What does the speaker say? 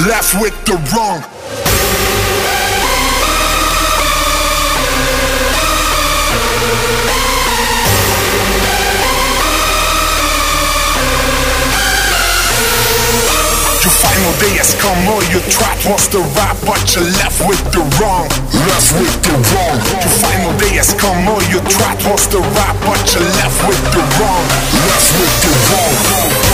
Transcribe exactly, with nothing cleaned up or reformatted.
left with the wrong. Your final day has come, all you tried was the right, but you're left with the wrong. Left with the wrong. Your final day has come, all you tried was the right, but you're left with the wrong. Left with the wrong.